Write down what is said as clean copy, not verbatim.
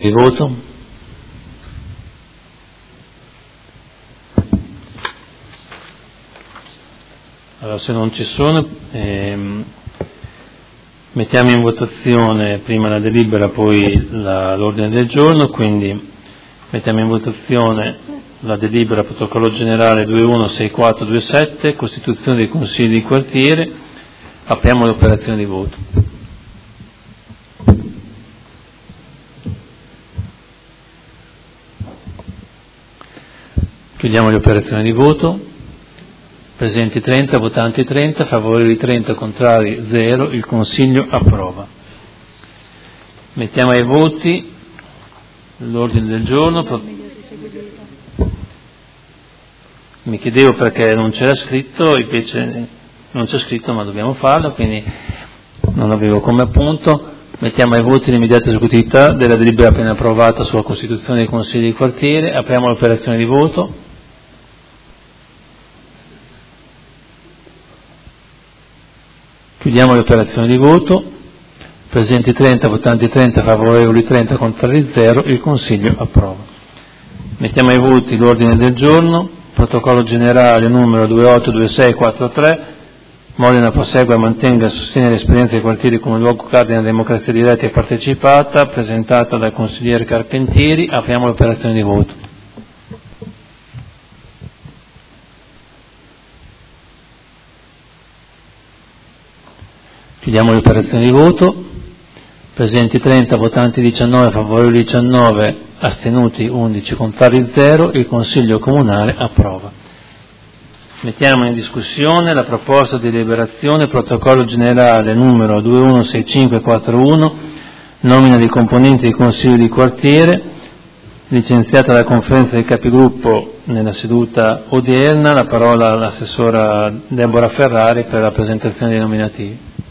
di voto. Allora, se non ci sono, mettiamo in votazione prima la delibera, poi l'ordine del giorno, quindi mettiamo in votazione la delibera protocollo generale 216427, costituzione dei consigli di quartiere. Apriamo l'operazione di voto. Chiudiamo le operazioni di voto. Presenti 30, votanti 30, favorevoli 30, contrari 0, il Consiglio approva. Mettiamo ai voti l'ordine del giorno. Mi chiedevo perché non c'era scritto, invece non c'è scritto, ma dobbiamo farlo, quindi non avevo come appunto. Mettiamo ai voti l'immediata esecutività della delibera appena approvata sulla costituzione dei consigli di quartiere. Apriamo l'operazione di voto. Chiudiamo le operazioni di voto. Presenti 30, votanti 30, favorevoli 30, contrari 0, il Consiglio approva. Mettiamo ai voti l'ordine del giorno, protocollo generale numero 282643, Modena prosegua e mantenga e sostiene l'esperienza dei quartieri come luogo cardine della democrazia diretta e partecipata, presentata dal consigliere Carpentieri. Apriamo l'operazione di voto. Chiudiamo le operazioni di voto. Presenti 30, votanti 19, favorevoli 19, astenuti 11, contrari 0, il Consiglio Comunale approva. Mettiamo in discussione la proposta di deliberazione protocollo generale numero 216541, nomina dei componenti del Consiglio di quartiere, licenziata dalla Conferenza dei Capigruppo nella seduta odierna. La parola all'assessora Deborah Ferrari per la presentazione dei nominativi.